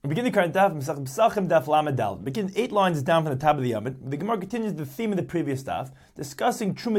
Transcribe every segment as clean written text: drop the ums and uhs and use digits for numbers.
We begin the current daf, Pesachim daf Lamed Daled. Begin 8 lines down from the top of the Yamid. The Gemara continues the theme of the previous daf, discussing Truma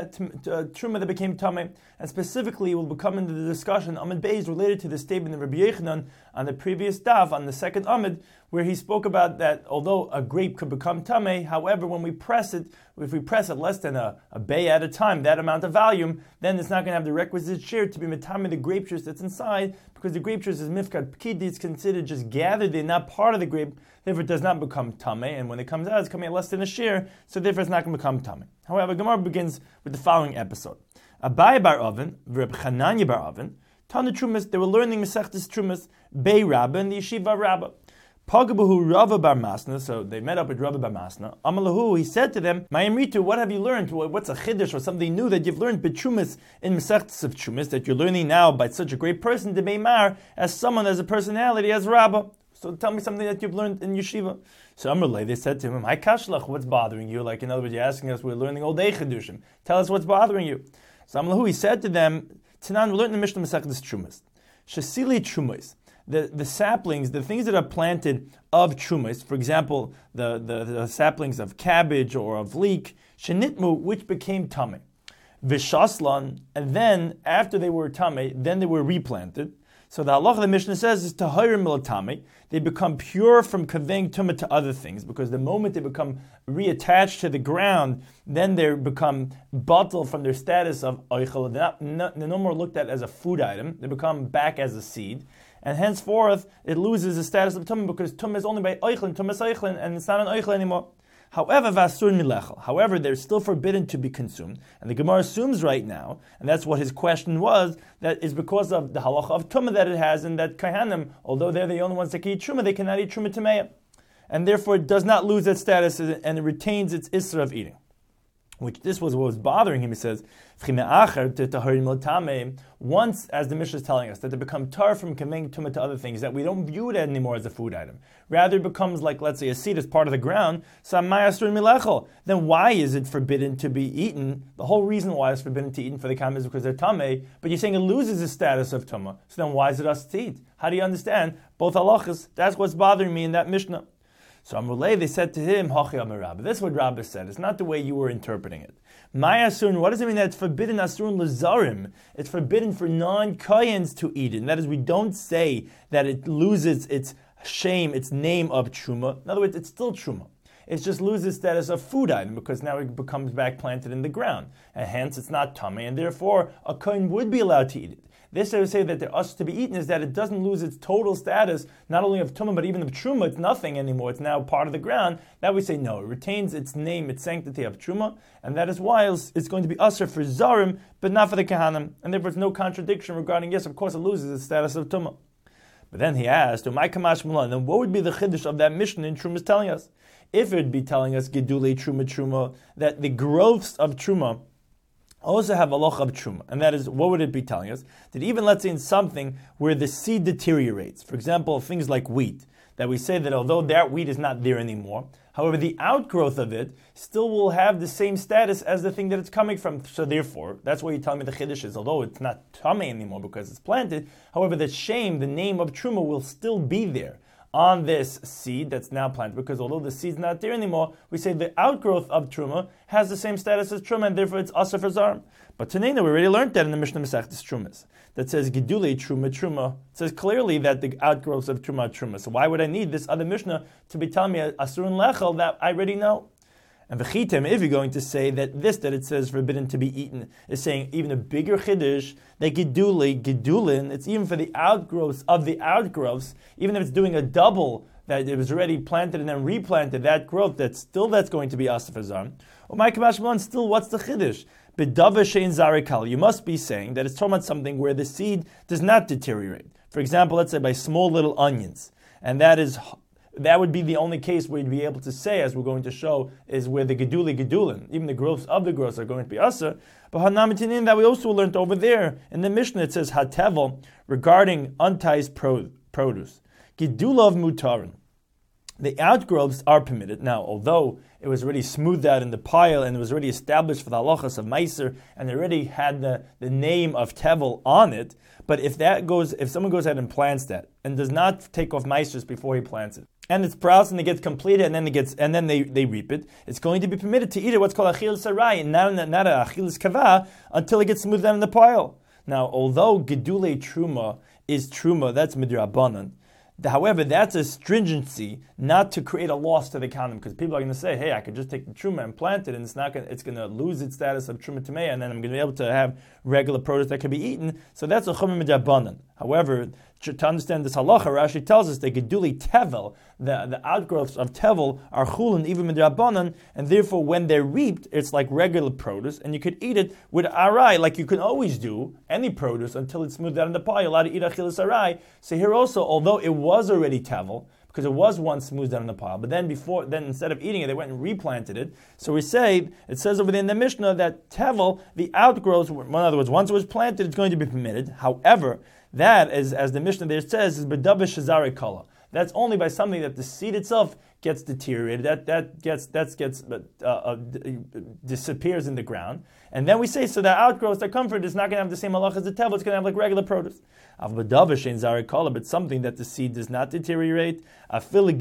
Truma that became Tameh, and specifically will become into the discussion Amid Beis related to the statement of Rabbi Yechanan on the previous daf, on the second Amid, where he spoke about that although a grape could become Tameh, however, when we press it, if we press it less than a bay at a time, that amount of volume, then it's not going to have the requisite share to be Metame the grape juice that's inside, because the grape juice is Mifkat Pkidi, it's considered just gathered in, not part of the grape, therefore it does not become Tameh, and when it comes out, it's coming at less than a share, so therefore it's not going to become Tameh. However, Gemara begins with the following episode. Abai bar Oven, Reb Chananya bar Oven, Tana Trumas, they were learning Masechtas Trumas, Bei Rabba, and the Yeshiva Rabba. Pagabahu Rava bar Masna, so they met up with Rava bar Masna. Amalahu, he said to them, Mayamritu, what have you learned? What's a chiddush or something new that you've learned betrumas in Masechtas of Trumas that you're learning now by such a great person, to Beimar, as someone as a personality, as Rabba? So tell me something that you've learned in yeshiva. So Amrulay, they said to him, Hi kashlach, what's bothering you? Like in other words, you're asking us, we're learning all day chidushim. Tell us what's bothering you. So Amalahu, he said to them, Tanan, we learned in the Mishnah Masechtas Trumas. Shasili Trumas. The saplings, the things that are planted of trumas, for example, the saplings of cabbage or of leek, shenitmu, which became tameh, v'shaslan, and then after they were tameh, then they were replanted. So the halacha of the Mishnah says is tahayir milatame. They become pure from conveying tumah to other things, because the moment they become reattached to the ground, then they become batal from their status of oichel. They're no more looked at as a food item. They become back as a seed. And henceforth, it loses the status of tumah, because tumah is only by oichlin, tumah oichlin, and it's not an oichlin anymore. However, vasur milechel. However, they're still forbidden to be consumed. And the Gemara assumes right now, and that's what his question was, that is because of the halacha of tumah that it has, and that kahanim, although they're the only ones that can eat truma, they cannot eat truma tameya. And therefore, it does not lose its status, and it retains its isra of eating. Which this was what was bothering him. He says, once, as the Mishnah is telling us, that they become tar from conveying tumah to other things, that we don't view it anymore as a food item. Rather, it becomes like, let's say, a seed as part of the ground. Then why is it forbidden to be eaten? The whole reason why it's forbidden to eat for the kam is because they're tameh, but you're saying it loses its status of tumah. So then why is it us to eat? How do you understand both halachas? That's what's bothering me in that Mishnah. So Amrulay, they said to him, Hachi Amar Rabba. This is what Rabba said. It's not the way you were interpreting it. Maya Asurun, what does it mean that it's forbidden Asurun Lazarim? It's forbidden for non-Kayans to eat it. And that is, we don't say that it loses its shame, its name of Truma. In other words, it's still Truma. It just loses status of food item, because now it becomes back planted in the ground. And hence it's not tummy, and therefore a Kayan would be allowed to eat it. This I would say that they're us to be eaten is that it doesn't lose its total status, not only of tumah, but even of truma. It's nothing anymore. It's now part of the ground. That we say no. It retains its name, its sanctity of truma, and that is why it's going to be usher for zarim, but not for the kahanim. And therefore there's no contradiction regarding, yes, of course it loses its status of tumah. But then he asked, "My kamash mulan." Then what would be the chiddush of that mission in Truma is telling us? If it would be telling us gedulei truma, that the growths of truma also have a loch of truma, and that is, what would it be telling us? That even, let's say, in something where the seed deteriorates, for example, things like wheat, that we say that although that wheat is not there anymore, however, the outgrowth of it still will have the same status as the thing that it's coming from. So therefore, that's why you tell me the chiddush is, although it's not tamei anymore because it's planted, however, the shame, the name of truma will still be there on this seed that's now planted, because although the seed's not there anymore, we say the outgrowth of truma has the same status as truma, and therefore it's asur for zarim. But Tanina, we already learned that in the Mishnah Masechtas Trumas, that says gedulei truma. It says clearly that the outgrowths of truma. So why would I need this other Mishnah to be telling me asurun lechel that I already know? And v'chitem, if you're going to say that it says forbidden to be eaten, is saying even a bigger chiddush, that gedulin, it's even for the outgrowths of the outgrowths, even if it's doing a double, that it was already planted and then replanted, that growth, that's going to be asur for zarim. Or my kamash malon, still, what's the chiddush? B'dava shein zarikal, you must be saying that it's talking about something where the seed does not deteriorate. For example, let's say by small little onions, and that would be the only case where you'd be able to say, as we're going to show, is where the gedulin, even the growths of the growths are going to be asur. But hanamitinin, that we also learned over there in the Mishnah, it says hatevel regarding unticed produce. Gedulav mutarin. The outgrowths are permitted. Now, although it was already smoothed out in the pile and it was already established for the halachas of Meiser and it already had the name of Tevel on it, but if someone goes ahead and plants that and does not take off Meisers before he plants it, and it sprouts and it gets completed and then they reap it, it's going to be permitted to eat it, what's called achil sarai, and not a achil kava, until it gets smoothed out in the pile. Now, although gedule truma is truma, that's midrabanan. However, that's a stringency not to create a loss to the counter, because people are going to say, "Hey, I could just take the truma and plant it, and it's going to lose its status of truma tamei, and then I'm going to be able to have regular produce that can be eaten." So that's a chumim midrabanan. However, to understand this halacha, Rashi tells us that geduli tevel, the outgrowths of tevel, are chulin even midrabanan, and therefore when they're reaped, it's like regular produce, and you could eat it with arai, like you can always do any produce until it's smoothed out in the pile. You're allowed to eat achilas arai. So here also, although it was already tevel, because it was once smoothed out in the pile, but then instead of eating it, they went and replanted it. So it says over there in the Mishnah that tevel, the outgrowths, in other words, once it was planted, it's going to be permitted. However, that is, as the Mishnah there says, is bedavish shazare kala. That's only by something that the seed itself gets deteriorated, disappears in the ground, and then we say so the outgrowths that come from it is not going to have the same halach as the tevel. It's going to have like regular produce. But something that the seed does not deteriorate, and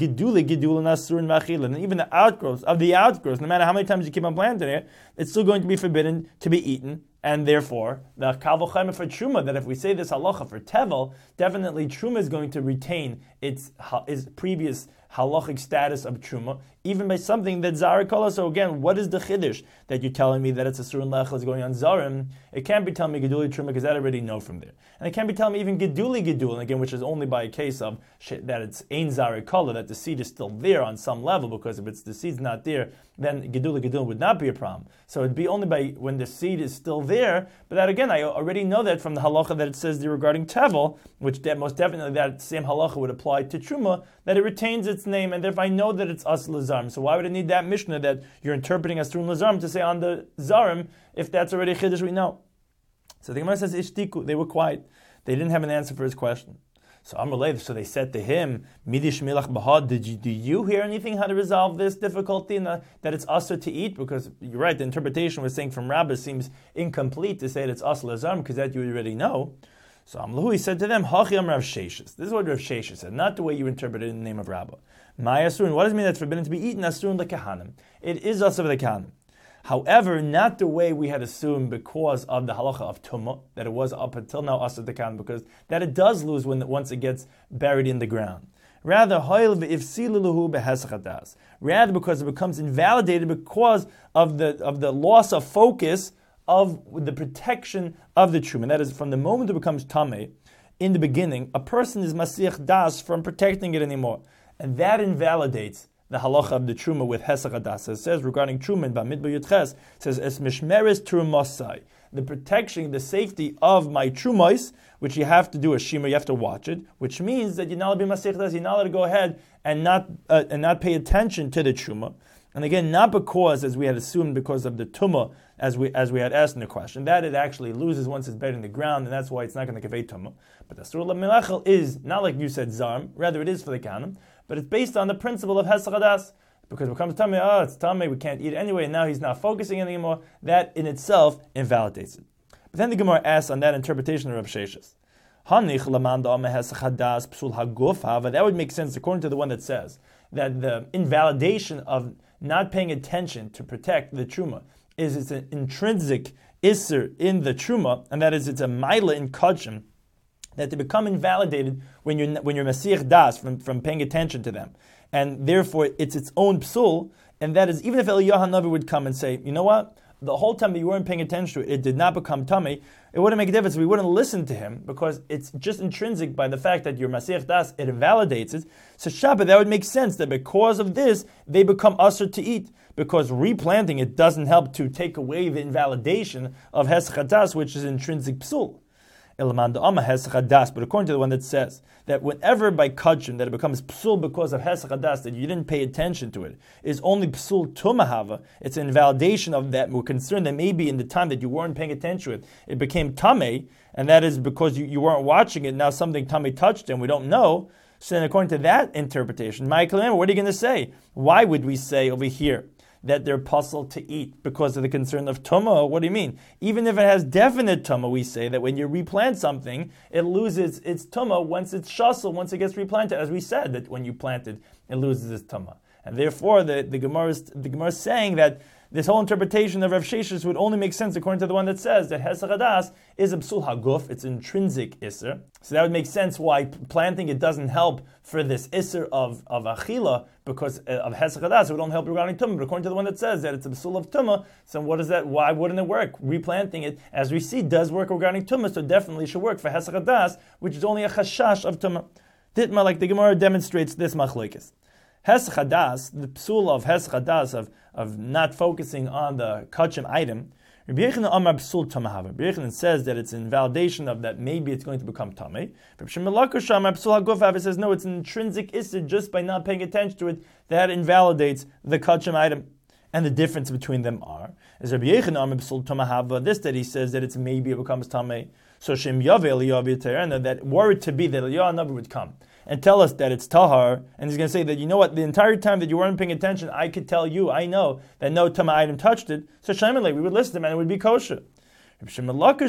even the outgrowths, no matter how many times you keep on planting it, it's still going to be forbidden to be eaten. And therefore, the kavol for truma, that if we say this halacha for tevel, definitely truma is going to retain its previous halachic status of truma, even by something that zara kola. So again, what is the chiddush that you're telling me that it's a surun lechel is going on zarim? It can't be telling me geduli truma because that I already know from there, and it can't be telling me even geduli, and again, which is only by a case of that it's ein zara kola, that the seed is still there on some level, because if the seed's not there, then geduli would not be a problem. So it'd be only by when the seed is still there. But that again, I already know that from the halacha that it says there regarding tevel, which most definitely that same halacha would apply to truma, that it retains its name, and therefore I know that it's as lazarm. So why would I need that Mishnah that you're interpreting as trun lazarm to say on the zarim if that's already a chiddush we know? So the Gemara says ishtiku, they were quiet, they didn't have an answer for his question. So Amrulay, so they said to him, Midish milach bahad, do you hear anything how to resolve this difficulty that it's usher to eat? Because you're right, the interpretation we're saying from Rabbah seems incomplete to say that it's usher lazarm, because that you already know. So Amlahu, he said to them, Hachiyam Rav Sheshes. This is what Rav Sheshes said, not the way you interpret it in the name of Rabbah. Maya Asurun, what does it mean that's forbidden to be eaten? Asurun lekahanim. It is usher for the kahanim. However, not the way we had assumed because of the halacha of tumah, that it was up until now asur dekan, because that it does lose once it gets buried in the ground. Rather, rather because it becomes invalidated because of the loss of focus of the protection of the truma. That is, from the moment it becomes tameh, in the beginning, a person is masiach das from protecting it anymore, and that invalidates the halacha of the truma with hesach hadas. It says regarding truma in Bamidbar Yudches, it says es mishmeres trumasai, the protection, the safety of my trumais, which you have to do a shima, you have to watch it, which means that you're not allowed to be masech das, you're not allowed to go ahead and not pay attention to the truma. And again, not because, as we had assumed, because of the tumah, as we had asked in the question, that it actually loses once it's buried in the ground, and that's why it's not going to convey tumah. But the surah milachel is not like you said zarm, rather it is for the kanim, but it's based on the principle of hesach hadas, because it becomes tameh, it's tameh, we can't eat it anyway, and now he's not focusing anymore. That in itself invalidates it. But then the Gemara asks on that interpretation of Rav Sheshes, that would make sense according to the one that says that the invalidation of not paying attention to protect the truma is it's an intrinsic isser in the truma, and that is it's a maila in kachim, that they become invalidated when you're masich das from paying attention to them, and therefore it's its own psul, and that is even if Eliyahu Hanavi would come and say, you know what, the whole time that you weren't paying attention to it, it did not become tummy, it wouldn't make a difference. We wouldn't listen to him because it's just intrinsic by the fact that your masich das, it invalidates it. So Shabbat, that would make sense that because of this, they become usher to eat, because replanting it doesn't help to take away the invalidation of hesach hadas, which is intrinsic psul. But according to the one that says that whenever by kachim that it becomes psul because of hesach hadas, that you didn't pay attention to it, is only psul tumahava, it's an invalidation of that. We're concerned that maybe in the time that you weren't paying attention to it, it became tameh, and that is because you weren't watching it, now something tameh touched and we don't know. So then according to that interpretation, Michael, what are you going to say? Why would we say over here that they're puzzled to eat because of the concern of tumah? What do you mean? Even if it has definite tumah, we say that when you replant something, it loses its tumah once it's shasul, once it gets replanted. As we said, that when you plant it, it loses its tumah. And therefore, the Gemara is saying that this whole interpretation of Rav Sheshes would only make sense according to the one that says that Hesach Hadas is a psul haguf, it's intrinsic isser. So that would make sense why planting it doesn't help for this isser of achila, because of Hesach Hadas, it would only help regarding tumah. But according to the one that says that it's a psul of tumah, so what is that? Why wouldn't it work? Replanting it, as we see, does work regarding tumah, so definitely should work for Hesach Hadas, which is only a chashash of tumah. Ditma, like the Gemara demonstrates this machlokes. Hesach Hadas, the psul of Hesach Hadas, of not focusing on the kachim item, Rabbi Yochanan Amar psul tamahava. Rabbi Yochanan says that it's an invalidation of that maybe it's going to become tamei. Rabbi Shimon Lakish Amar psul haguf says no, it's an intrinsic issur just by not paying attention to it that invalidates the kachim item. And the difference between them is Rabbi Yochanan Amar psul tamahava. This that he says that it's maybe it becomes tamei. So Shem Yave Eliyav Yiterena, that were it to be that Eliyahu Navi would come and tell us that it's tahar, and he's going to say that, you know what, the entire time that you weren't paying attention, I could tell you, I know that no tamah item touched it, so Shaimalei, we would list them and it would be kosher. Rabbi Shimon Lakish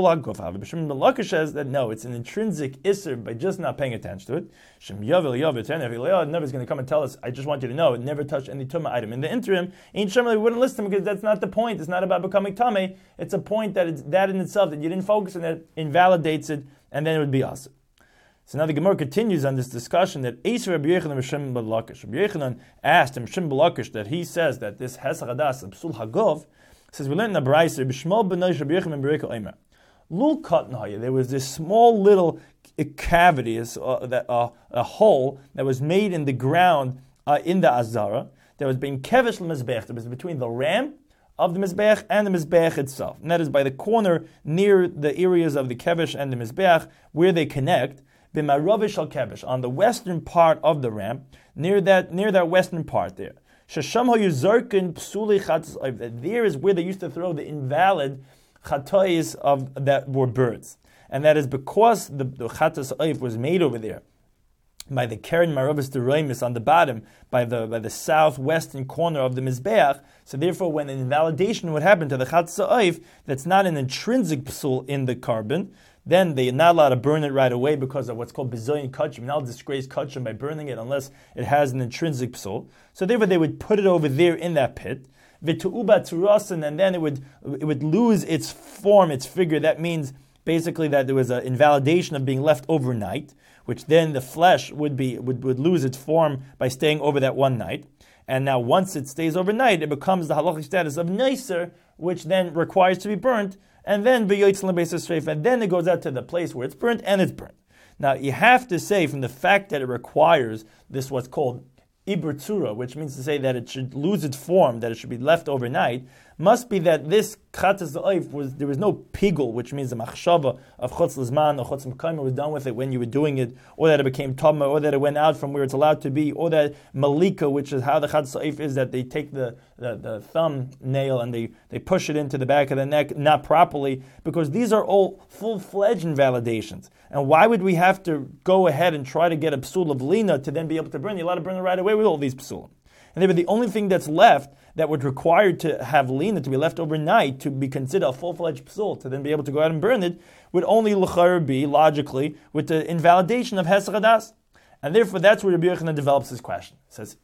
says that no, it's an intrinsic isser by just not paying attention to it. Shem Yavel Yav Eliyahu never is going to come and tell us, I just want you to know, it never touched any tumah item. In the interim, in Shaimalei, we wouldn't list them because that's not the point. It's not about becoming tameh. It's a point that it's that in itself, that you didn't focus on it, invalidates it, and then it would be us. So now the Gemara continues on this discussion that Eisv Rabbi Yochanan Shimon ben Lakish. Rabbi Yochanan asked him, Shimon ben Lakish, that he says that this Hesach Hadas, Psul Hagov, says, we learned in the Brayser, B'shmol b'noish Rabbi Yochanan ben Bereka Omer. Lul Katan, there was this small little cavity, a hole that was made in the ground in the Azara, that was being kevesh l'mizbech, that was between the ram of the Mizbeach and the Mizbeach itself. And that is by the corner near the areas of the kevesh and the Mizbeach, where they connect, b'maravish al kevesh, on the western part of the ram, near that western part there. Shasham ha'yuzarkin psuli chatzos oiv. There is where they used to throw the invalid chatois of that were birds, and that is because the chatzos oiv was made over there by the Keren Maravis Deroimis on the bottom, by the southwestern corner of the Mizbeach. So therefore, when an invalidation would happen to the chatzos oiv, that's not an intrinsic psul in the carbon, then they are not allowed to burn it right away because of what's called bizoyin kachim. Now disgrace kachim by burning it unless it has an intrinsic psul. So therefore they would put it over there in that pit. V'tu'uba turasin, and then it would lose its form, its figure. That means basically that there was an invalidation of being left overnight, which then the flesh would lose its form by staying over that one night. And now once it stays overnight, it becomes the halachic status of neiser, which then requires to be burnt. And then and then it goes out to the place where it's burnt, and it's burnt. Now you have to say, from the fact that it requires this what's called ibertzura, which means to say that it should lose its form, that it should be left overnight, must be that this chatzos oif there was no pigul, which means the machshava of chutz lizman or chutz mekayim was done with it when you were doing it, or that it became tama, or that it went out from where it's allowed to be, or that malika, which is how the chatzos oif is, that they take the thumb nail and they push it into the back of the neck not properly, because these are all full-fledged invalidations. And why would we have to go ahead and try to get a psul of lina to then be able to burn? You're allowed to burn it right away with all these psulim. And therefore the only thing that's left that would require to have lina to be left overnight to be considered a full-fledged psul, to then be able to go out and burn it, would only l'chayr be, logically, with the invalidation of Hesach Hadas. And therefore that's where Rabbi Yochanan develops his question. He says,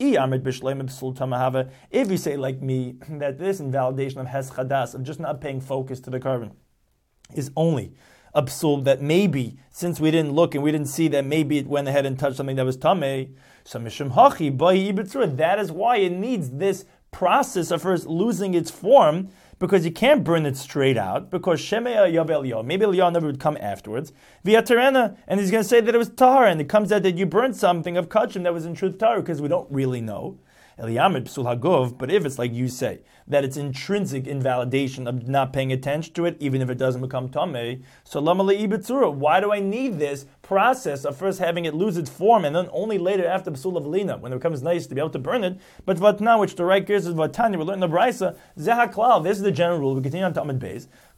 if you say like me, that this invalidation of Hesach Hadas, of just not paying focus to the carbon, is only a psul that maybe, since we didn't look and we didn't see that maybe it went ahead and touched something that was tamei, so mishum hachi ba'i ibetzura, that is why it needs this process of first losing its form, because you can't burn it straight out, because Shemei Yav Eliyahu, maybe Eliyahu never would come afterwards, via Terena, and he's going to say that it was tahar, and it comes out that you burned something of kachim that was in truth tahar, because we don't really know. Eliyamid psul hagov, but if it's like you say, that it's intrinsic invalidation of not paying attention to it, even if it doesn't become tamei, so lama le'ibetzura, why do I need this process of first having it lose its form, and then only later after psul of lina, when it becomes nice to be able to burn it? But vatna, which the right gears is vatani, we're learning the braysa, zehaklal, this is the general rule, we continue on to Amud Beis,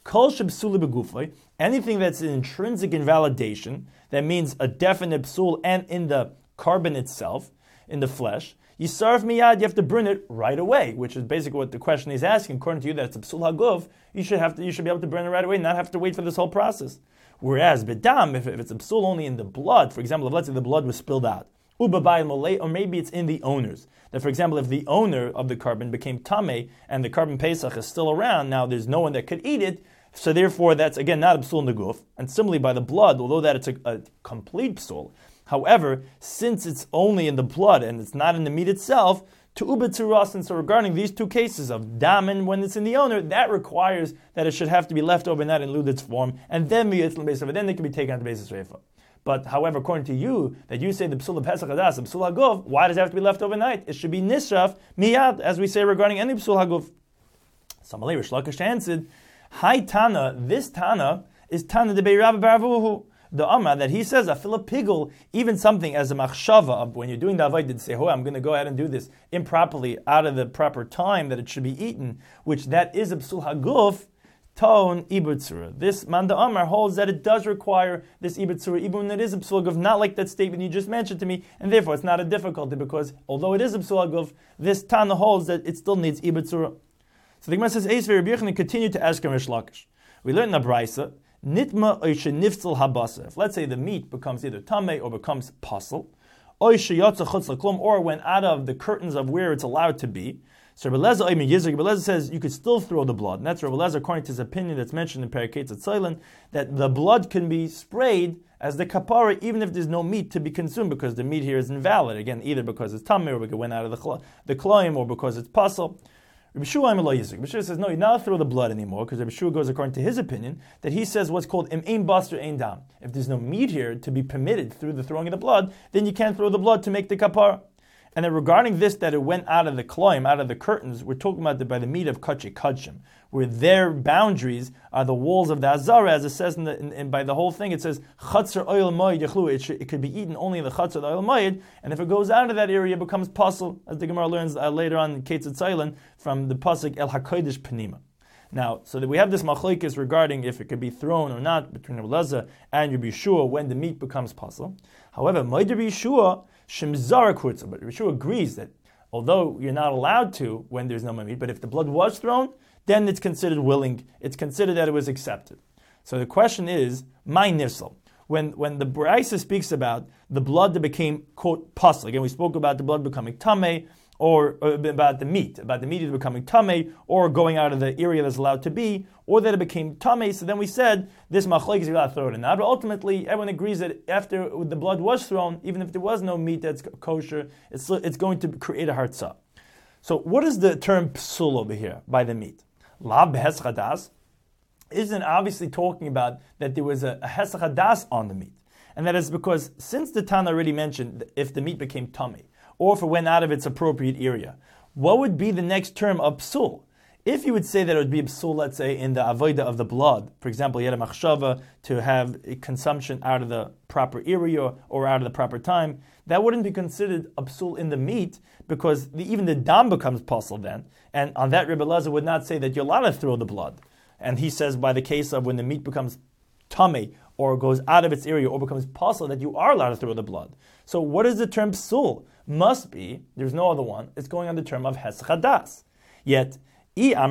Kol shebsula begufay, anything that's an intrinsic invalidation, that means a definite psul and in the carbon itself, in the flesh, Yisarf miyad, you have to burn it right away, which is basically what the question is asking. According to you, that it's a psul haguf, you should be able to burn it right away, not have to wait for this whole process. Whereas bedam, if it's a psul only in the blood, for example, if let's say the blood was spilled out, or maybe it's in the owners. That, for example, if the owner of the carbon became tameh and the carbon pesach is still around, now there's no one that could eat it, so therefore that's again not a psul in the guf. And similarly by the blood, although that it's a complete psul. However, since it's only in the blood and it's not in the meat itself, to ubetzuras, and so regarding these two cases of damen when it's in the owner, that requires that it should have to be left overnight in ludit's form, and then then they can be taken out the basis reifa. But however, according to you, that you say the psul of pesach hadas, the psul haguf, why does it have to be left overnight? It should be nisraf miyad, as we say regarding any psul haguf. Samalei Rish Lakish answered, Hi Tana, this Tana is Tana de Beirav Baravuhu. The Amma that he says, a pigul, even something as a machshava of when you're doing the avodah, say, oh, I'm going to go ahead and do this improperly out of the proper time that it should be eaten, which that is a psul haguf, ton ibutzura. This Manda Amar holds that it does require this ibutzura, even when it is a psul haguf, not like that statement you just mentioned to me, and therefore it's not a difficulty because although it is a psul haguf, this Tana holds that it still needs ibutzura. So the Gemara says, Eis ve'Rabbi continue to ask Rish Lakish. We learned in the Brisa, Nitma oishe niftzal habasa. If let's say the meat becomes either tameh or becomes pasul, oishe yotza chutz laklum, or went out of the curtains of where it's allowed to be. So Rabbi Eliezer says you could still throw the blood, and that's Rabbi Eliezer according to his opinion that's mentioned in Paraketz Tzailan, that the blood can be sprayed as the kapara even if there's no meat to be consumed, because the meat here is invalid. Again, either because it's tameh or because it went out of the kloim, or because it's pasul. Rabbi Shua says, no, you're not allowed to throw the blood anymore, because Rabbi Shua goes according to his opinion, that he says what's called ein basar ein dam. If there's no meat here to be permitted through the throwing of the blood, then you can't throw the blood to make the kapara. And then regarding this, that it went out of the kloim, out of the curtains, we're talking about by the meat of kachi kadshim, where their boundaries are the walls of the azara, as it says by the whole thing, it says, chatzar oil moed yachlu, it could be eaten only in the chatzar oil moed, and if it goes out of that area, it becomes pasul, as the Gemara learns later on in Ketz Tzailan, from the pasuk El HaKodesh Penima. Now, so that we have this machlokes regarding if it could be thrown or not between Rabbi Eliezer and Rabbi Yeshua when the meat becomes pasul. However, Moed Rabbi Yeshua Shemzara Kurtza, but Rabbi Yeshua agrees that although you're not allowed to when there's no meat, but if the blood was thrown, then it's considered willing. It's considered that it was accepted. So the question is, my nifsal. When the Brisa speaks about the blood that became, quote, pasul, again, we spoke about the blood becoming tameh, or about the meat either becoming tameh, or going out of the area that's allowed to be, or that it became tameh. So then we said, this machlokes is allowed to throw it in. But ultimately, everyone agrees that after the blood was thrown, even if there was no meat that's kosher, it's going to create a hartzah. So what is the term psul over here, by the meat? La behesach hadas isn't obviously talking about that there was a hesach hadas on the meat. And that is because since the Tana already mentioned if the meat became tameh, or if it went out of its appropriate area, what would be the next term of psul? If you would say that it would be psul, let's say, in the avodah of the blood, for example, you had a machshava to have a consumption out of the proper area or out of the proper time, that wouldn't be considered a psul in the meat, because even the dam becomes pasul then. And on that, Rebbe Eliezer would not say that you're allowed to throw the blood. And he says by the case of when the meat becomes tameh, or goes out of its area, or becomes pasul, that you are allowed to throw the blood. So what is the term psul? Must be, there's no other one, it's going on the term of hesach hadas. Yet, now,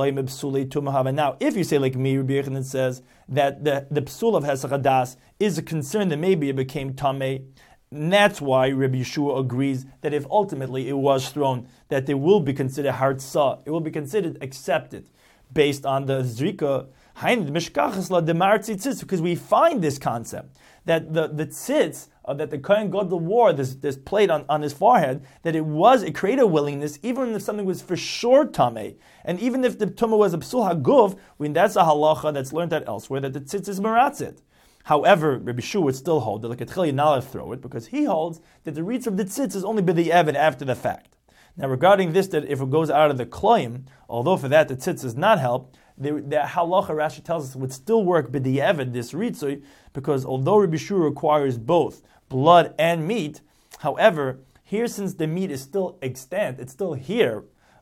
if you say like me, Rabbi Yochanan says that the psul of hesach hadas is a concern that maybe it became tameh, and that's why Rabbi Yeshua agrees that if ultimately it was thrown, that it will be considered hartzah, it will be considered accepted, based on the zrika, because we find this concept that the tzitz that the Kohen Gadol wore, this plate on his forehead, that it created a willingness, even if something was for sure tameh, and even if the tumah was a psul haguf, when that's a halacha that's learned out elsewhere, that the tzitz is meratzit. However, Rabbi Shua would still hold that like you're not allowed to throw it, because he holds that the reach of the tzitz is only b'di'evid after the fact. Now, regarding this, that if it goes out of the kloim, although for that the tzitz does not help, the halacha Rashi tells us would still work b'di'evid, this ritzui, because although Rabbi Shua requires both blood and meat, however, here since the meat is still extant, it's still here,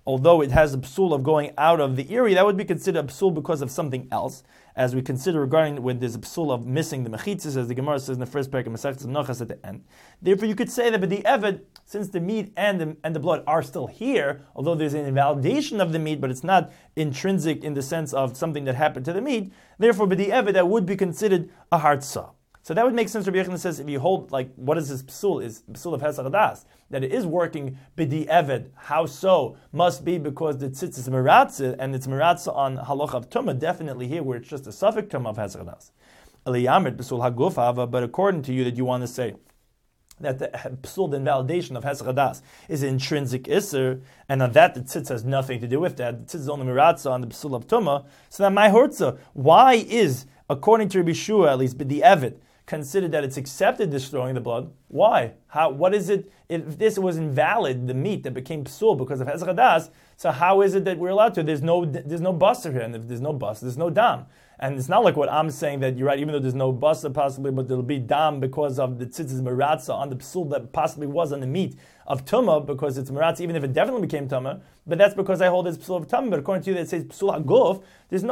although it has a psul of going out of the area, that would be considered a psul because of something else, as we consider regarding when there's a psul of missing the mechitzas, as the Gemara says in the first parak of Masechtas Menachos at the end. Therefore, you could say that b'di'evet, since the meat and the blood are still here, although there's an invalidation of the meat, but it's not intrinsic in the sense of something that happened to the meat, therefore b'di'evet, that would be considered a hartzah. So that would make sense. Rabbi Yochanan says, if you hold, like, what is this psul? Is psul of Hesach Hadas, that it is working b'di'eved. How so? Must be because the tzitz is meratzah, and it's meratzah on halacha of tumah, definitely here, where it's just a suffix tumah of Hesach Hadas. Eliyamed psul haguf hava, but according to you, that you want to say that the psul, the invalidation of Hesach Hadas, is intrinsic iser, and on that the tzitz has nothing to do with that. The tzitz is only meratzah on the psul of tumah. So that my hortza, why is, according to Rabbi Shua, at least b'di'eved, considered that it's accepted destroying the blood? Why? How? What is it? If this was invalid, the meat that became psul because of Hesach Hadas, so how is it that we're allowed to? There's no basar here, and if there's no basar, there's no dam. And it's not like what I'm saying, that you're right, even though there's no basar possibly, but there'll be dam because of the tzitzis meratza on the psul that possibly was on the meat of tumah, because it's meratza, even if it definitely became tumah. But that's because I hold it's psul of tumah. But according to you, that says psul haguf, there's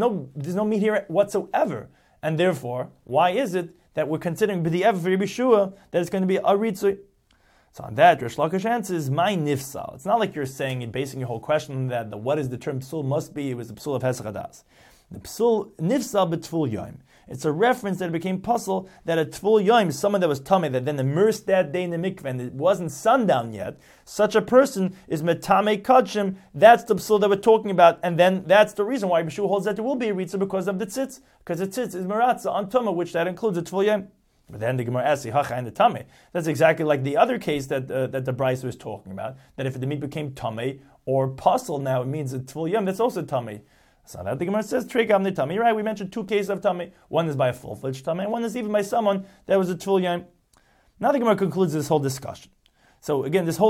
no meat here whatsoever. And therefore, why is it that we're considering b'di'ev for Rabbi Shua that it's going to be a ritzui? So on that, Rish Lakish answers, my nifsal. It's not like you're saying and basing your whole question on that, what is the term psul must be, it was the psul of Hesach Hadas. The psul nifsal b'tful yom. It's a reference that it became puzzle that a tful yom, someone that was tummy, that then immersed that day in the mikveh, and it wasn't sundown yet, such a person is metame kachim. That's the psul that we're talking about, and then that's the reason why Yeshua holds that there will be a ritzah because of the tzitz, because the tzitz is meratza on tumah, which that includes a tful yom. But then the Gemara asks, hacha and the tameh. That's exactly like the other case that the Bryce was talking about, that if the meat became tameh or puzzle, now it means a tful yom, that's also tameh. So that the Gemara says, Tregam the tummy. Right, we mentioned two cases of tummy. One is by a full-fledged tummy, and one is even by someone that was a tful yom. Now the Gemara concludes this whole discussion. So again, this whole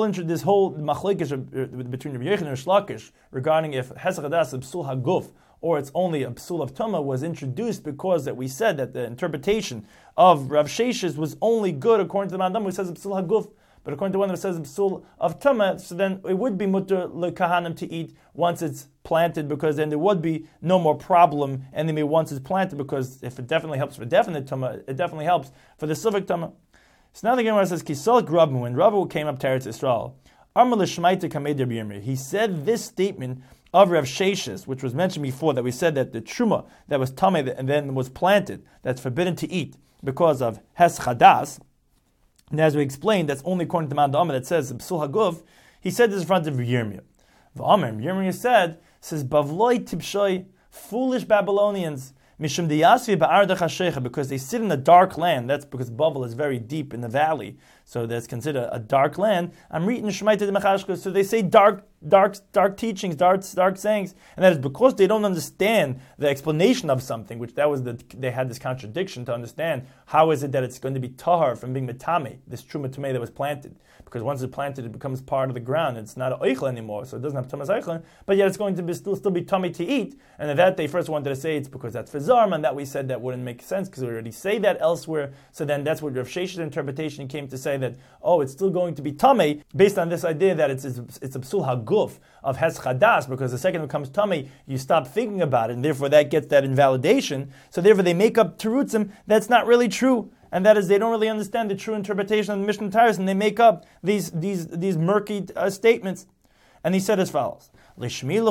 machlokes between Rabbi Yochanan and Rish Lakish regarding if Hesach Hadas is psul haguf or it's only a psul of tumah was introduced because that we said that the interpretation of Rav Sheshes was only good according to the Mandam who says psul haguf. But according to one that says psul of tumah, so then it would be mutter lekahanim to eat once it's planted, because then there would be no more problem enemy once it's planted, because if it definitely helps for definite tumah, it definitely helps for the suffix tumah. So now the Gemara says, Kisol Grabmu, when Rav came up to Eretz Yisrael, Amar l'shmaita kamed Rabbi Yirmiyah, he said this statement of Rav Sheshes, which was mentioned before, that we said that the truma that was tameh and then was planted, that's forbidden to eat because of Hesach Hadas. And as we explained, that's only according to the Mount Amma that says psul haguf. He said this in front of Yirmiyah. Yirmiyah says Bavloi Tipshoy, foolish Babylonians, Mishum Diyasvi Ba'ardach HaShecha, because they sit in a dark land. That's because Bavel is very deep in the valley, so that's considered a dark land. I'm reading Shemaita de Mechashka, so they say dark teachings, dark sayings, and that is because they don't understand the explanation of something, which they had this contradiction to understand. How is it that it's going to be tahar from being metame, this true metame that was planted? Because once it's planted, it becomes part of the ground. It's not an oichel anymore, so it doesn't have tamas oichel, but yet it's going to be still be tummy to eat. And at that they first wanted to say it's because that's for zarman, that we said that wouldn't make sense because we already say that elsewhere. So then that's what Rav Shesh's interpretation came to say, that it's still going to be tummy based on this idea that it's a psul haguf of Hesach Hadas, because the second it becomes tummy, you stop thinking about it, and therefore that gets that invalidation. So therefore they make up terutzim that's not really true. And that is, they don't really understand the true interpretation of the Mishnah Taurus, and they make up these murky statements. And he said as follows: Didn't you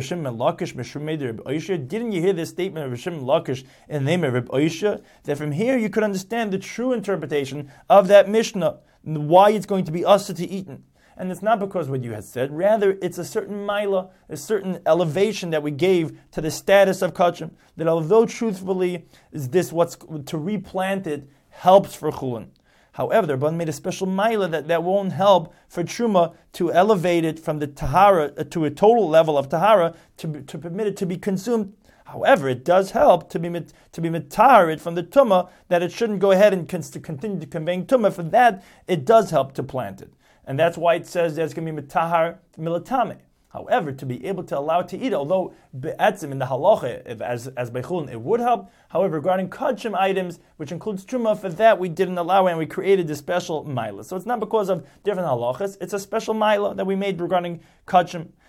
hear this statement of Shimon Lakish in the name of Reb Oisha? That from here you could understand the true interpretation of that Mishnah, why it's going to be usher to eaten. And it's not because what you had said, rather it's a certain maila, a certain elevation that we gave to the status of kachim, that although truthfully is this what's to replant it helps for chulin. However, the Rabban made a special maila that won't help for truma to elevate it from the tahara to a total level of tahara to permit it to be consumed. However, it does help to be mitaharit from the tumah, that it shouldn't go ahead and continue to conveying tumah. For that, it does help to plant it. And that's why it says that it's going to be mitahar milatame. However, to be able to allow it to eat, although be'etzim in the halacha, as beichulin, it would help. However, regarding kachim items, which includes truma, for that we didn't allow it, and we created this special maila. So it's not because of different halachas, it's a special maila that we made regarding kachim.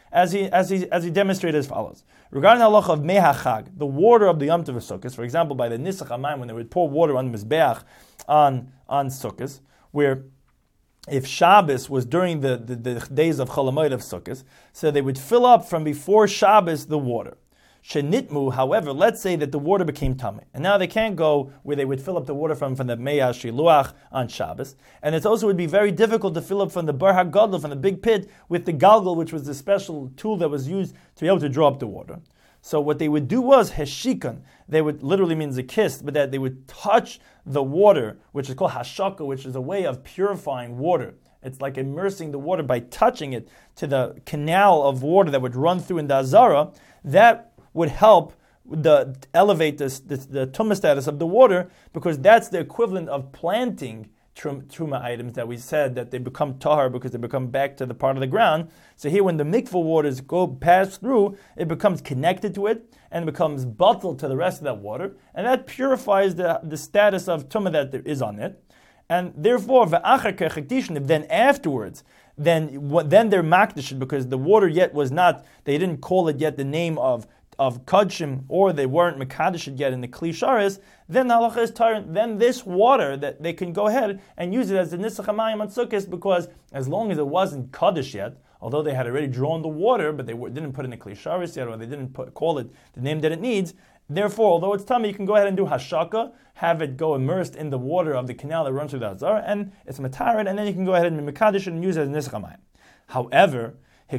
as he demonstrated as follows. Regarding the halacha of mehachag, the water of the Yom Tov of Sukkot, for example, by the Nisach HaMayim, when they would pour water on the Mizbeach on Sukkot, where if Shabbos was during the days of Chol HaMoed of Sukkot, so they would fill up from before Shabbos the water. Shenitmu, however, let's say that the water became tamei, and now they can't go where they would fill up the water from the Meah Shiluach on Shabbos, and it also would be very difficult to fill up from the Bar HaGadol, from the big pit, with the galgal, which was the special tool that was used to be able to draw up the water. So what they would do was heshikan. They would, literally means a kiss, but that they would touch the water, which is called hashaka, which is a way of purifying water. It's like immersing the water by touching it to the canal of water that would run through in the Azara. That would help elevate the tumah status of the water, because that's the equivalent of planting truma items that we said that they become tahar because they become back to the part of the ground. So here, when the mikvah waters pass through, it becomes connected to it and becomes bottled to the rest of that water, and that purifies the status of tumah that there is on it. And therefore, then afterwards, then they're makdish, because the water yet was not, they didn't call it yet the name of Kodshim, or they weren't Mekadosh yet in the Kli Sharis, then the halacha is Taran. Then this water, that they can go ahead and use it as the Nisach HaMayim on Sukkot, because as long as it wasn't Kaddish yet, although they had already drawn the water, but they didn't put in the Kli Sharis yet, or they didn't call it the name that it needs, therefore, although it's tummy, you can go ahead and do hashaka, have it go immersed in the water of the canal that runs through the Azar, and it's matarid, and then you can go ahead and Mekadosh and use it as Nisach HaMayim. However,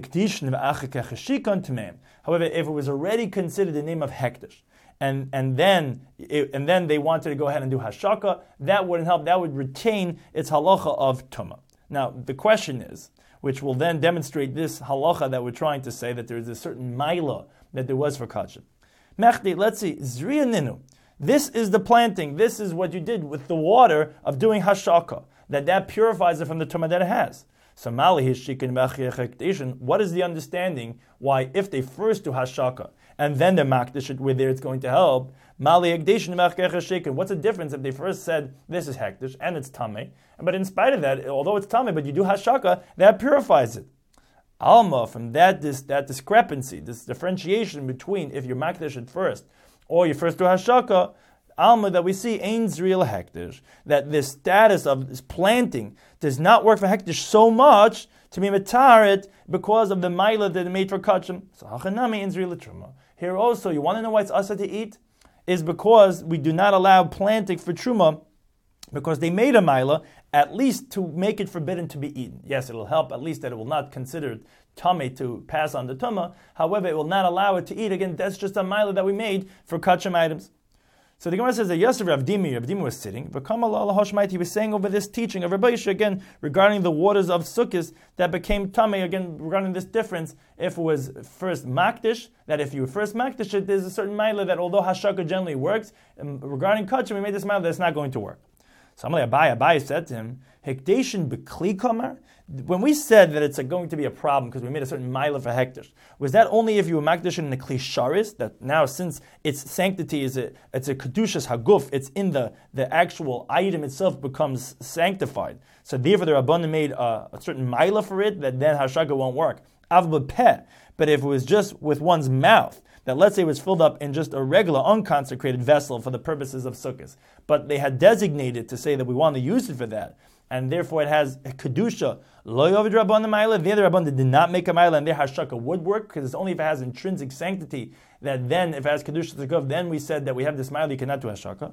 however, if it was already considered the name of Hekdesh, and then they wanted to go ahead and do Hashaka, that wouldn't help. That would retain its halacha of Tumah. Now, the question is, which will then demonstrate this halacha that we're trying to say, that there is a certain maila that there was for Kachim. Mechdi, let's see, Zriya Ninu. This is the planting. This is what you did with the water of doing Hashaka, that purifies it from the Tumah that it has. So what is the understanding why if they first do hashaka and then the makdish it, where there it's going to help? What's the difference if they first said this is hekdesh and it's tamei, but in spite of that, although it's tamei, but you do hashaka, that purifies it? Alma, from that discrepancy, this differentiation between if you makdish it first or you first do hashaka, Alma, that we see ain't real hekdesh, that this status of this planting does not work for hekdesh so much to be matarit because of the maila that it made for kachim. So hachanami ain't real truma. Here also, you want to know why it's asa to eat? Is because we do not allow planting for truma, because they made a maila, at least to make it forbidden to be eaten. Yes, it'll help at least that it will not consider tummy to pass on the tumah. However, it will not allow it to eat. Again, that's just a maila that we made for kachim items. So the Gemara says that Yosef Rav Dimi was sitting, he was saying over this teaching of Rabbi Yisha, again, regarding the waters of Sukkot that became tamei, again, regarding this difference, if it was first makdish, that if you first makdish it, there's a certain maila that although hashaka generally works, regarding kachim, we made this maila that's not going to work. So Abai said to him, Hekdeshin b'kli kamar? When we said that it's going to be a problem because we made a certain maila for hekdesh, was that only if you were makdish in the kli sharis? That now, since its sanctity it's a kedushas haguf, it's in the actual item itself becomes sanctified. So therefore, the Rabbanan made a certain maila for it that then hashaka won't work. But if it was just with one's mouth, that let's say it was filled up in just a regular unconsecrated vessel for the purposes of sukkahs, but they had designated to say that we want to use it for that, and therefore it has a kedusha. Lo yovid rabban the maila. The other rabban did not make a maila, and their hashaka would work because it's only if it has intrinsic sanctity that then, if it has kedusha to go, then we said that we have this maila, you cannot do hashaka.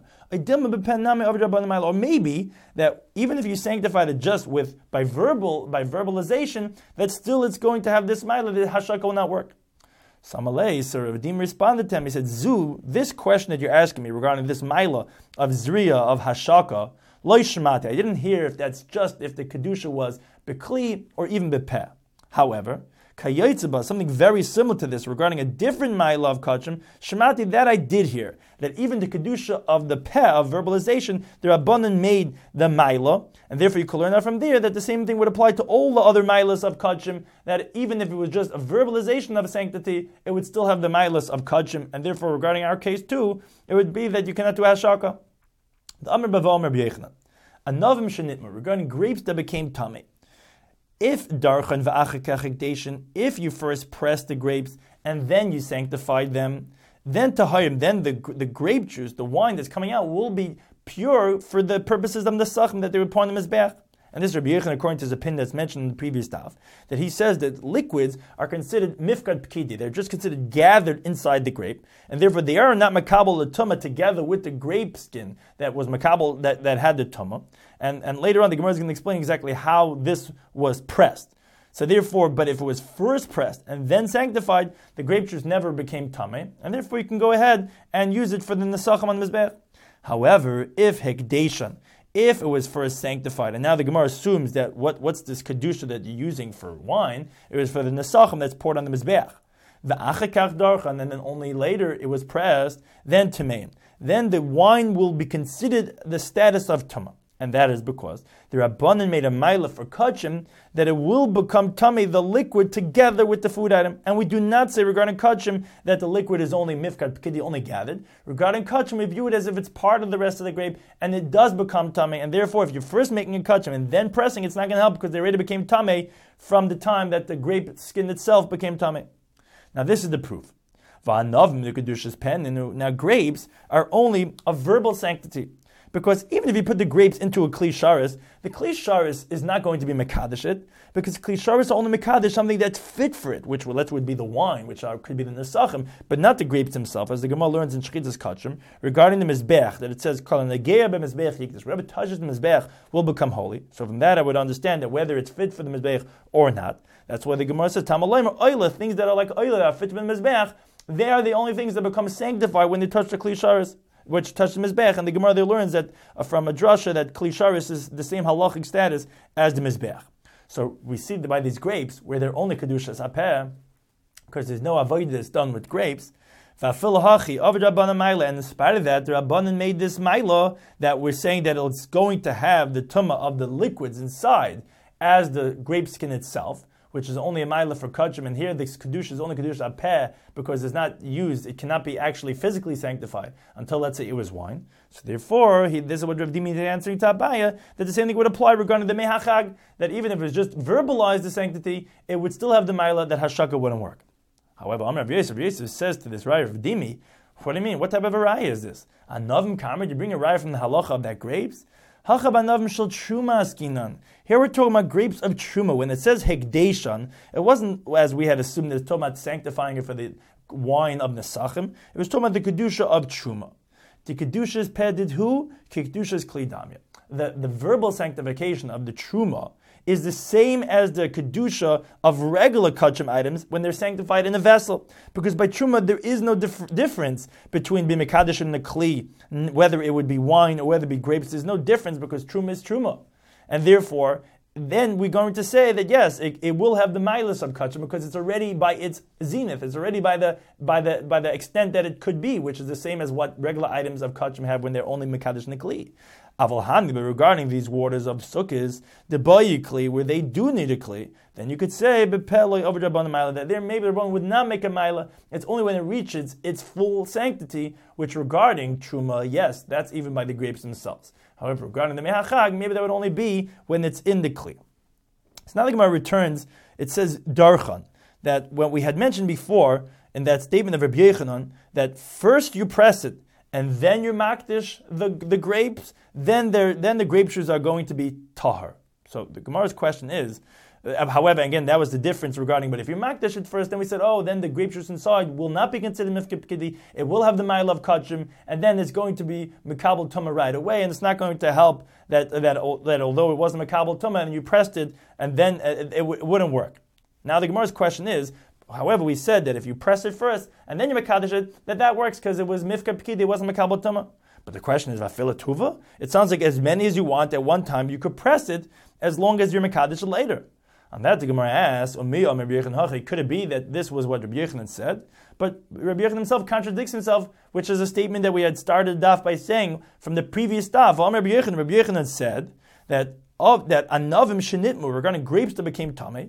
Or maybe that even if you sanctified it just by verbalization, that still it's going to have this maila, the hashaka will not work. Samalei, so Rav responded to him. He said, "Zu, this question that you're asking me regarding this maila of zriya of hashaka." Lo shemati. I didn't hear if that's just if the kedusha was bekli or even bepeh. However, kayotzeba, something very similar to this regarding a different ma'ila of kachim, shemati, that I did hear, that even the kedusha of the peh, of verbalization, the Rabbanan made the ma'ila, and therefore you can learn out from there that the same thing would apply to all the other ma'ilas of kachim, that even if it was just a verbalization of sanctity, it would still have the ma'ilas of kachim, and therefore regarding our case too, it would be that you cannot do hashaka. The Amr Bava Amr B'Yechanan, Anavim Shenitma, regarding grapes that became tamei. If darchan v'achakachikdation, if you first press the grapes and then you sanctified them, then tahayim, then the grape juice, the wine that's coming out, will be pure for the purposes of the nesachim that they would pour on the mizbeach. And this is Rabbi Yechon, according to his opinion that's mentioned in the previous daf, that he says that liquids are considered mifkad pkidi. They're just considered gathered inside the grape, and therefore they are not makabel the tumah together with the grape skin that was makabel that had the tumah. And later on, the Gemara is going to explain exactly how this was pressed. So therefore, but if it was first pressed and then sanctified, the grape juice never became tameh, and therefore you can go ahead and use it for the nesachim on mizbech. However, if hekdeshan, if it was first sanctified, and now the Gemara assumes that what's this kedusha that you're using for wine? It was for the nesachim that's poured on the mizbech. The achakach darchan, and then only later it was pressed, then tameim. Then the wine will be considered the status of tumah. And that is because the Rabbanan made a maila for kachim that it will become tummy, the liquid, together with the food item. And we do not say regarding kachim that the liquid is only mifkad pkidi, only gathered. Regarding kachim, we view it as if it's part of the rest of the grape, and it does become tummy. And therefore, if you're first making a kachim and then pressing, it's not going to help because they already became tummy from the time that the grape skin itself became tummy. Now this is the proof. Now grapes are only a verbal sanctity. Because even if you put the grapes into a kli sharis, the kli sharis is not going to be mekadesh it, because kli sharis are only mekadesh something that's fit for it, which would be the wine, which could be the nesachim, but not the grapes themselves, as the Gemara learns in Shchitas Kachim, regarding the mizbech, that it says, Kol negeya b'mizbech yikdash, whatever touches the mizbech will become holy. So from that I would understand that whether it's fit for the mizbech or not, that's why the Gemara says, Tamalayim or oila, things that are like oila, that are fit for the mizbech, they are the only things that become sanctified when they touch the kli sharis, which touched the mizbech, and the Gemara there learns that from a drasha that kli sharis is the same halachic status as the mizbech. So we see that by these grapes, where they're only kedushas apeh, because there's no avodah that's done with grapes. And in spite of that, the Rabbanan made this maila that we're saying that it's going to have the tumah of the liquids inside as the grape skin itself, which is only a maila for kachim, and here the kedusha is only kedusha apeh because it's not used, it cannot be actually physically sanctified until, let's say, it was wine. So therefore, this is what Rav Dimi is answering to Abaya, that the same thing would apply regarding the mehachag, that even if it was just verbalized the sanctity, it would still have the maila that hashaka wouldn't work. However, Rav Yosef says to this raya of Dimi, what do you mean? What type of a raya is this? A novim kamer, you bring a raya from the halacha of that grapes? Here we're talking about grapes of truma. When it says hekdeshan, it wasn't as we had assumed that it's talking about sanctifying it for the wine of nesachim. It was talking about the kedusha of truma. The kedusha is pedid who? Kedusha is klidamya. The verbal sanctification of the truma is the same as the kedusha of regular kachim items when they're sanctified in a vessel. Because by truma there is no difference between bimikadesh and the kli, whether it would be wine or whether it be grapes. There's no difference because truma is truma, and therefore then we're going to say that yes, it will have the milas of kachim because it's already by its zenith. It's already by the extent that it could be, which is the same as what regular items of kachim have when they're only mikadesh and kli. Avalhan, but regarding these waters of sukkahs, the bayi kli, where they do need a kli, then you could say that there maybe the one would not make a maila. It's only when it reaches its full sanctity, which regarding truma, yes, that's even by the grapes themselves. However, regarding the mehachag, maybe that would only be when it's in the kli. So now the Gemara returns. It says darchan, that when we had mentioned before in that statement of Rabbi Yechanan that first you press it and then you makdish the grapes, then the grape juice are going to be tahar. So the Gemara's question is, however, again, that was the difference regarding, but if you makdish it first, then we said, then the grape juice inside will not be considered mifkid pkidi, it will have the ma'il of kachim, and then it's going to be mikabel tumah right away, and it's not going to help that although it wasn't mikabel tumah, and you pressed it, and then it wouldn't work. Now the Gemara's question is, however, we said that if you press it first, and then you makadesh it, that works because it was mifkid pkidi, it wasn't mikabel tumah. But the question is, vafila tuva? It sounds like as many as you want at one time, you could press it as long as you're makadesh it later. On that, the Gemara asks, could it be that this was what Rabbi Yechanan said? But Rabbi Yechanan himself contradicts himself, which is a statement that we had started daf by saying from the previous daf. Rabbi Yechanan said that anavim shenitmu, regarding grapes that became tamei,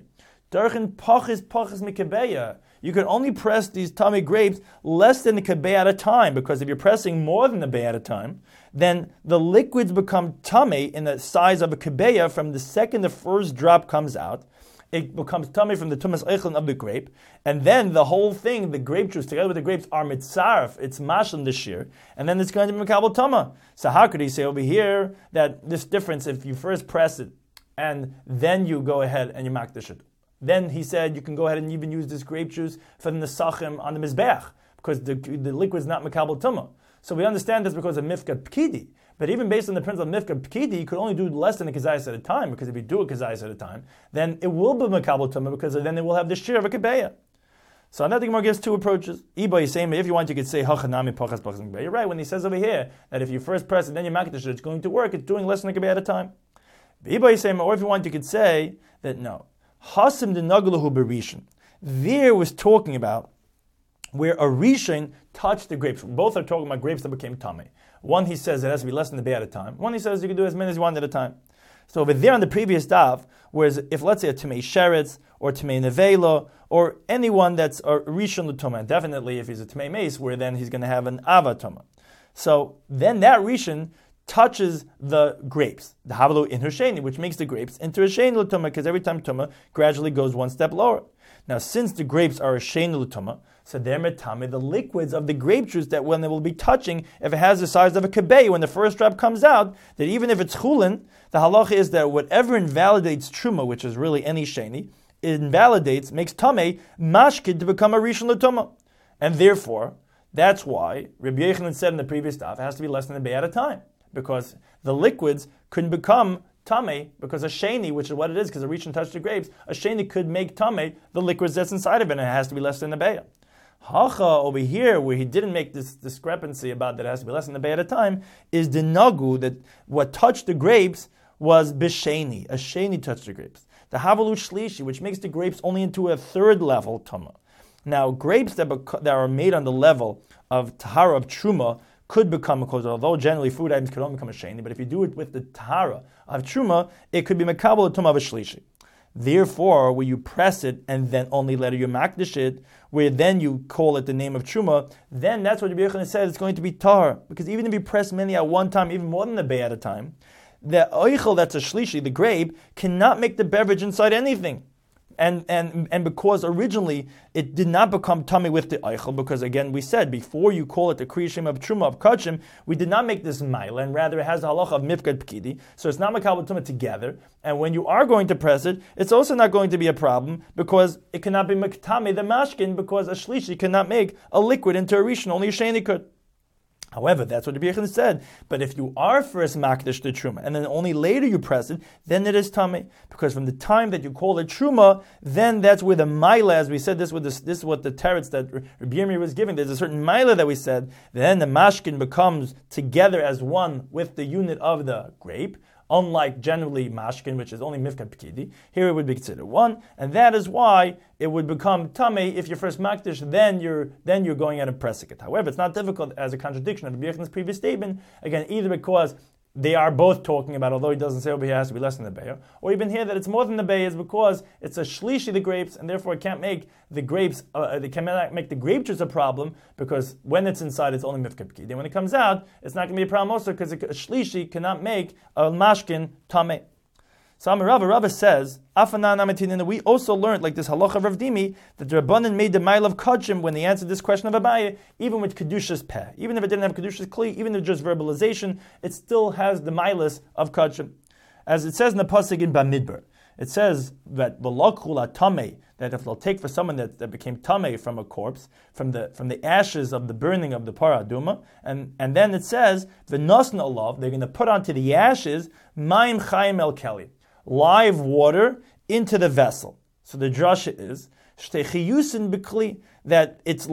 Darchin pachis mikebeya. You can only press these tummy grapes less than a kebei at a time, because if you're pressing more than a kebei at a time, then the liquids become tummy in the size of a kebeya from the second the first drop comes out. It becomes tummy from the tumas eichlin of the grape, and then the whole thing, the grape juice together with the grapes, are mitzaref, it's mashlim this year, and then it's going to be mekabel tama. So how could he say over here that this difference, if you first press it and then you go ahead and you makdish it? Then he said you can go ahead and even use this grape juice for the nesachim on the mizbeach, because the liquid is not mekabel tuma. So we understand this because of mifkat pkidi. But even based on the principle of mifkat pkidi, you could only do less than a kazayas at a time, because if you do a kazayas at a time, then it will be mekabel tuma, because then it will have the shir of a kebeya. So on that, the Gemara gives two approaches. Iba is saying, if you want, you could say hachanami pachas pachas kebeya. You're right when he says over here that if you first press it, then you makdish it, it's going to work. It's doing less than a kebeya at a time. Iba is saying, or if you want, you could say that no. Hasim de nagalahu berishin. There was talking about where a rishon touched the grapes. Both are talking about grapes that became tummy. One he says it has to be less than a bay at a time. One he says you can do as many as you want at a time. So over there on the previous daf, whereas if let's say a tumei sheretz or tumei nevela or anyone that's a rishon l'tumah, definitely if he's a tumei mace, where then he's going to have an ava tumah. So then that rishon touches the grapes, the havalu in her sheni, which makes the grapes into a sheni l'tumah, because every time tumah gradually goes one step lower. Now, since the grapes are a sheni l'tumah, so they're metame, the liquids of the grape juice that when they will be touching, if it has the size of a kebei, when the first drop comes out, that even if it's chulin, the halacha is that whatever invalidates truma, which is really any sheni, it invalidates, makes tameh, mashkid to become a rishon l'tumah. And therefore, that's why Rabbi Yochanan said in the previous daf, it has to be less than a bay at a time, because the liquids couldn't become tameh, because a sheni, which is what it is, because a rishon touched the grapes, a sheni could make tameh the liquids that's inside of it, and it has to be less than a bay. Hacha over here, where he didn't make this discrepancy about that it has to be less than a bay at a time, is the nagu, that what touched the grapes was bisheni. A sheni touched the grapes. The havalu shlishi, which makes the grapes only into a third level tama. Now, grapes that are made on the level of tahara of truma could become a kosher, although generally food items could only become a sheni, but if you do it with the tahara of truma, it could be mekabel tuma of a shlishi. Therefore, where you press it and then only later you makdish it, where then you call it the name of truma, then that's what Rabbi Yochanan said, it's going to be tahar. Because even if you press many at one time, even more than a bay at a time, the oichel that's a shlishi, the grape, cannot make the beverage inside anything. And because originally it did not become tummy with the eichel, because again we said before you call it the kriyashim of truma of kachim, we did not make this maila, and rather it has the halacha of mifkad pkidi, so it's not makabel tumah together. And when you are going to press it, it's also not going to be a problem, because it cannot be mektame the mashkin, because a shlishi cannot make a liquid into a rishon, only a sheni could. However, that's what Rabbi Yochanan said. But if you are first makdish the truma, and then only later you press it, then it is tamei. Because from the time that you call it truma, then that's where the maila, as we said, this is what the teretz that Rabbi Yirmiyah was giving. There's a certain maila that we said. Then the mashkin becomes together as one with the unit of the grape. Unlike generally mashkin, which is only mifkad pkidi, here it would be considered one, and that is why it would become tamei if you're first makdish. Then you're going out and pressing it. However, it's not difficult as a contradiction of Rabbi Yochanan's previous statement. Again, either because they are both talking about, although he doesn't say over here it has to be less than the beya, or even here that it's more than the beya is because it's a shlishi the grapes, and therefore it can't make the grapes. They cannot make the grape juice a problem, because when it's inside it's only mifkad pkidi. Then when it comes out, it's not going to be a problem also, because a shlishi cannot make a mashkin tameh. So Rava says, we also learned, like this halacha of Rav Dimi, that the Rabbanan made the mile of kachim when they answered this question of Abaye, even with kedushas peh, even if it didn't have kedushas kli, even if just verbalization, it still has the milas of kachim. As it says in the pasuk in Bamidbar, it says that v'lakhu tamei, that if they'll take for someone that became tamei from a corpse, from the ashes of the burning of the para aduma, and then it says v'nosna olav, they're going to put onto the ashes mayim chayim el keli, live water into the vessel. So the drasha is shtechiyusin b'kli, that its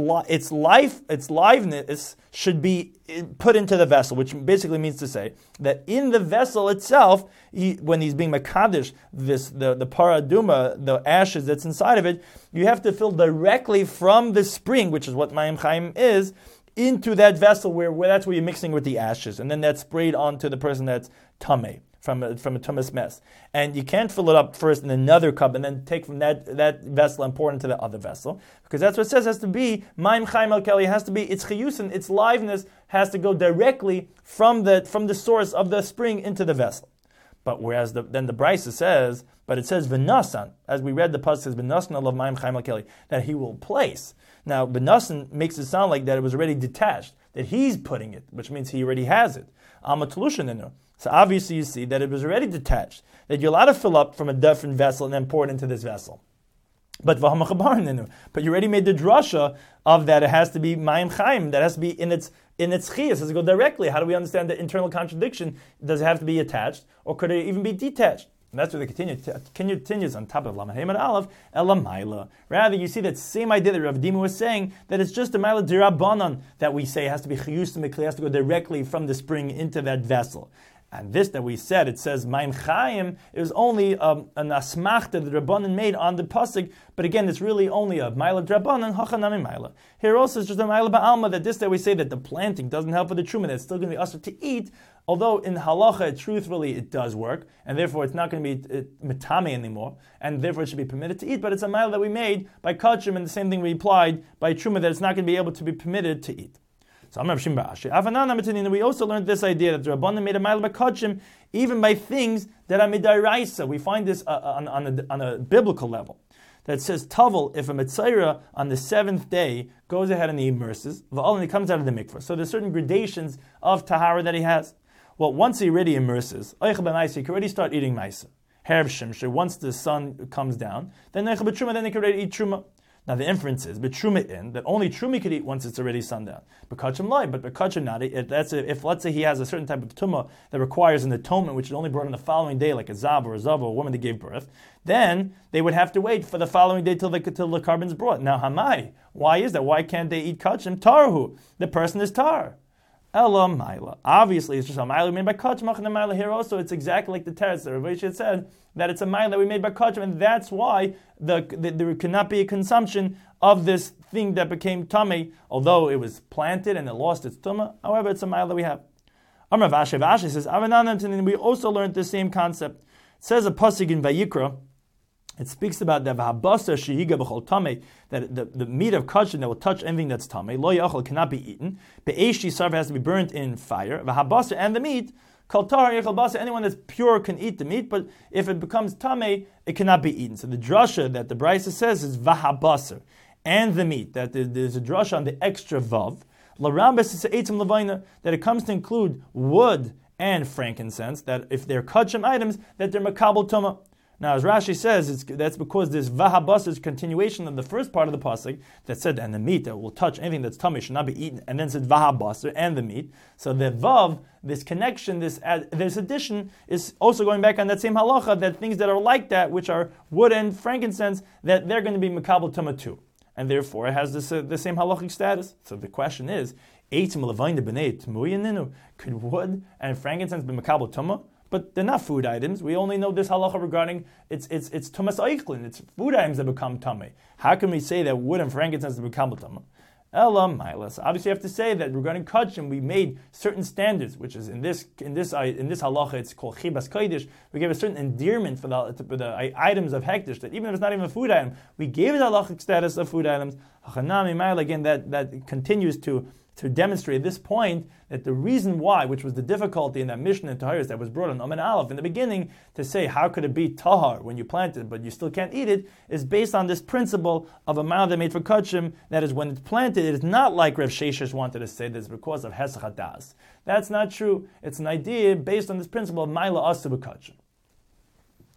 liveness should be put into the vessel, which basically means to say that in the vessel itself, when he's being makadish, the paraduma, the ashes that's inside of it, you have to fill directly from the spring, which is what mayim chaim is, into that vessel where that's where you're mixing with the ashes, and then that's sprayed onto the person that's tamei from a tumas mess, and you can't fill it up first in another cup and then take from that vessel and pour it into the other vessel, because that's what it says. It has to be ma'im chaim al keli. It has to be its chiyusin, its liveness has to go directly from the source of the spring into the vessel. But whereas then the Brisa says, but it says v'nasan, as we read the pasuk says v'nasan alav ma'im chaim al keli, that he will place. Now v'nasan makes it sound like that it was already detached, that he's putting it, which means he already has it. Amatlushin. So obviously you see that it was already detached, that you're allowed to fill up from a different vessel and then pour it into this vessel. But you already made the drasha of that it has to be mayim chaim, that has to be in its chiyas, has to go directly. How do we understand the internal contradiction? Does it have to be attached, or could it even be detached? And that's where the continues on top of Lamed Hey Amud Aleph, Ela. Rather, you see that same idea that Rav Dima was saying, that it's just a Maila Dirabanan that we say has to be chiyus mikli, has to go directly from the spring into that vessel. And this that we said, it says Ma'im Chaim, is only an asmachta that the Rabbanan made on the pasuk, but again, it's really only a Maila Drabanan, Hachanami Maila. Here also it's just a Maila Ba'alma, that this that we say that the planting doesn't help with the truma, that it's still going to be usher to eat, although in halacha, truthfully, it does work, and therefore it's not going to be metame anymore, and therefore it should be permitted to eat, but it's a Maila that we made by kachim, and the same thing we applied by truma, that it's not going to be able to be permitted to eat. So we also learned this idea that the Rabbanan made a ma'ila b'kachim even by things that are midaraisa. We find this on a biblical level. That says Tavel, if a Mitzayra on the seventh day goes ahead and he immerses, and he comes out of the mikvah. So there's certain gradations of tahara that he has. Well, once he already immerses, he can already start eating maisa. Herb shimshir, once the sun comes down, then he can already eat truma. Now the inference is, but truma that only truma could eat once it's already sundown. But kachim lie, but kachim not. If let's say he has a certain type of tumah that requires an atonement, which is only brought on the following day, like a zav or a zav or a woman that gave birth, then they would have to wait for the following day till the carbon's brought. Now hamai, why is that? Why can't they eat kachim? Tarhu, the person is tar. Ella Maila. Obviously, it's just a Maila made by Kachim. And the Maila here also, it's exactly like the teretz that Rav Ashi had said, that it's a Maila that we made by Kachim, and that's why there cannot be a consumption of this thing that became Tameh, although it was planted and it lost its Tumah. However, it's a Maila that we have. Amar Vashi says, and we also learned the same concept. It says a pasuk in Vayikra, it speaks about the v'habasa shehiga b'chol tamei, that the meat of kachim that will touch anything that's tamei, lo yachol, cannot be eaten. Be'esh sarv, has to be burnt in fire. V'habasa, and the meat, kol tar yachol basa, anyone that's pure can eat the meat, but if it becomes tamei, it cannot be eaten. So the drasha that the Brisa says is v'habasa, and the meat, that there's a drasha on the extra vav. L'rambes is eitzim levaina, that it comes to include wood and frankincense, that if they're kachim items, that they're makabel tumah. Now, as Rashi says, that's because this vahabas is continuation of the first part of the pasuk that said, and the meat that will touch anything that's tummy should not be eaten, and then said vahabas, and the meat. So the vav, this connection, this addition, is also going back on that same halacha, that things that are like that, which are wood and frankincense, that they're going to be makabel tumah too. And therefore, it has the same halachic status. So the question is, could wood and frankincense be makabel tumah? But they're not food items. We only know this halacha regarding it's tumas eichlin. It's food items that become tamei. How can we say that wood and frankincense become tamei? Ella milas. Obviously, you have to say that regarding kachim, we made certain standards, which is in this halacha, it's called chibas kodesh. We gave a certain endearment for the items of hekdesh, that even if it's not even a food item, we gave it halachic status of food items. Again, that continues to demonstrate at this point that the reason why, which was the difficulty in that Mishnah in Taharis that was brought on Amud Aleph in the beginning, to say how could it be tahar when you plant it but you still can't eat it, is based on this principle of a ma'al that made for kachim, that is when it's planted, it is not like Rav Sheshes wanted to say this because of hesach hadas. That's not true. It's an idea based on this principle of ma'ila asu b'kachim.